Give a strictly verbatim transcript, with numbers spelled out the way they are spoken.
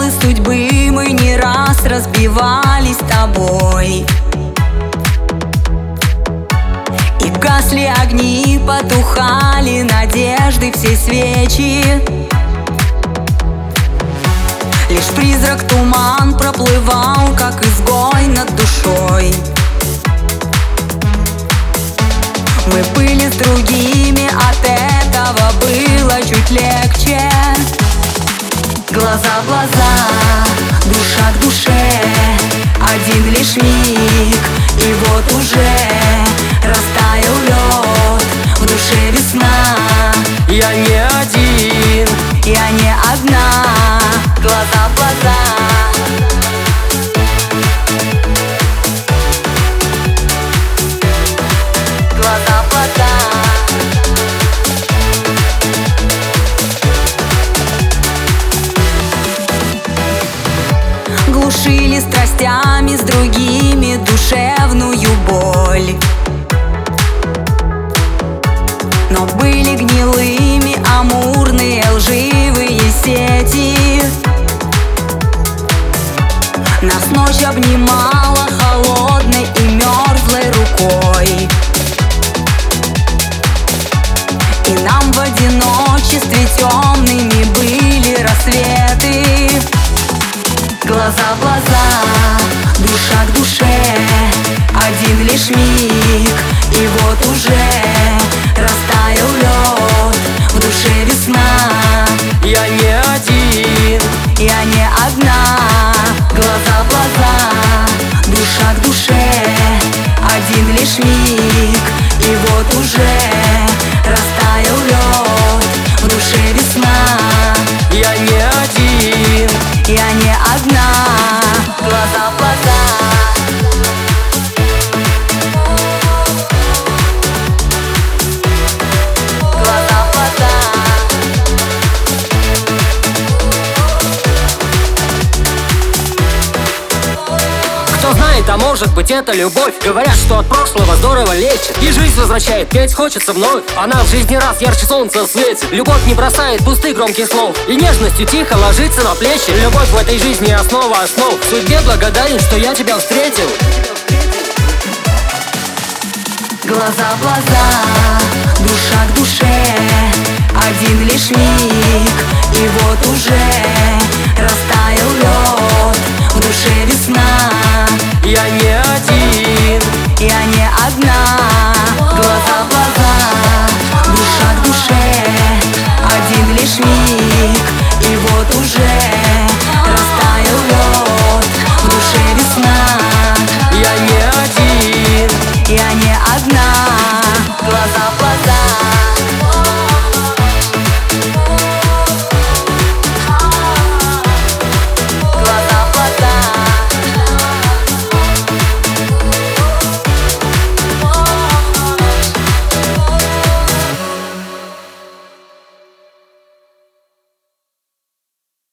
стрелы судьбы мы не раз разбивались с тобой. И гасли огни, потухали надежды, все свечи. Лишь призрак туман проплывал, как изгой над душой. Мы были с другими, от этого было чуть легче. Глаза в глаза, душа к душе, один лишь миг, и вот уже растаял лед, в душе весна. Я не один, я не одна. Глаза в глаза, глаза в глаза. Глушили страстями с другими душевную боль, но были гнилыми амурные лживые сети. Нас ночь обнимала холодной и мерзлой рукой, и нам в одиночестве темными были рассветы. Глаза в глаза, душа к душе, один лишь миг, и вот уже растаял лед, в душе весна. я не один, я не одна. Глаза в глаза, душа к душе, один лишь миг, и вот уже растаял лед, в душе весна. я не один, я не одна. Глаза в глаза, глаза в глаза. Кто знает, а может быть это любовь. Говорят, что от прошлого здорово лечит, и жизнь возвращает, петь хочется вновь. Она в жизни раз ярче солнца светит. Любовь не бросает пустых громких слов, и нежностью тихо ложится на плечи. Любовь в этой жизни основа основ. Судьбе благодарен, что я тебя встретил. Глаза в глаза, душа к душе, один лишь миг, и вот уже растаял лед, в душе весна. Я не один, я не одна. Глаза в глаза, душа к душе, один лишь миг, и вот уже растаял лед, в душе весна. я не один, я не одна.